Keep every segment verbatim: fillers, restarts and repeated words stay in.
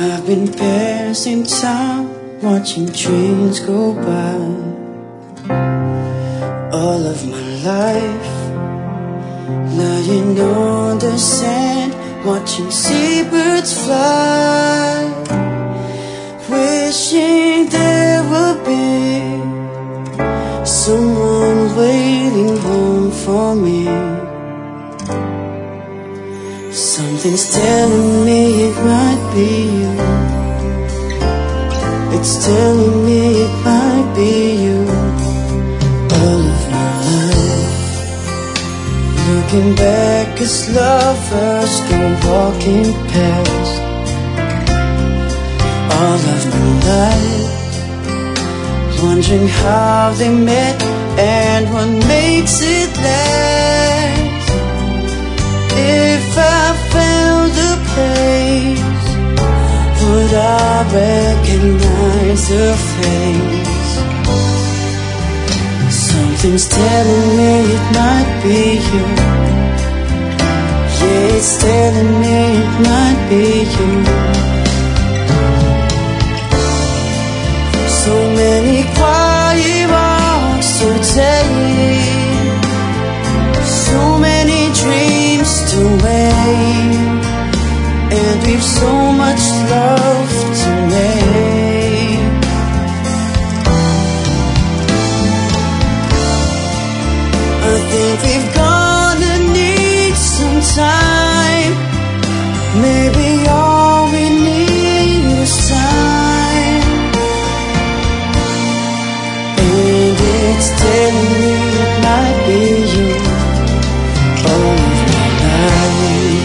I've been passing time, watching trains go by. All of my life, lying on the sand, watching seabirds fly, wishing there would be someone waiting home for me. Something's telling me it might be you. It's telling me it might be you. All of my life, looking back as lovers go walking past. All of my life, wondering how they met and what makes it last. If I found a place, would I recognize her face? Something's telling me it might be you. Yeah, it's telling me it might be you. So many quiet walks to take, so many dreams to wait, and we've so much love to make. I think we've gonna need some time. Maybe all we need is time. And it's telling me it might be you. All of my life,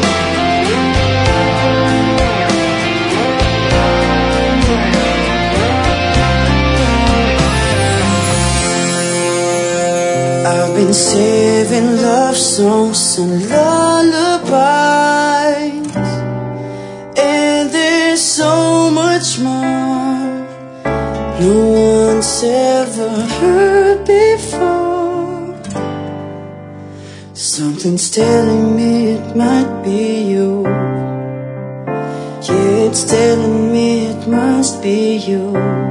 I've been saving love songs and lullabies, and there's so much more no one's ever heard before. Something's telling me it might be you. Yeah, it's telling me it must be you.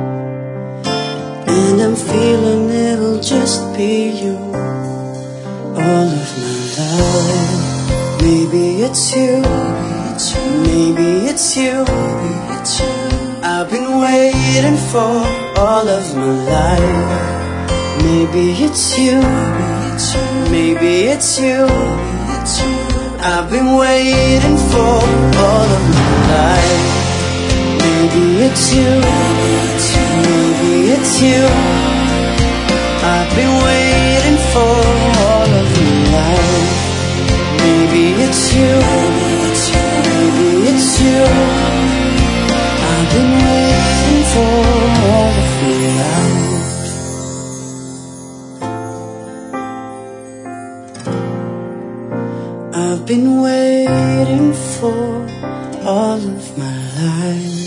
And I'm feeling it'll just be you. All of my life, maybe it's you, maybe it's you. I've been waiting for all of my life. Maybe it's you, maybe it's you. I've been waiting for all of my life. Maybe it's you, maybe it's you. I've been waiting for all of my life. Maybe it's you, maybe it's you. I've been waiting for all of my life. I've been waiting for all of my life.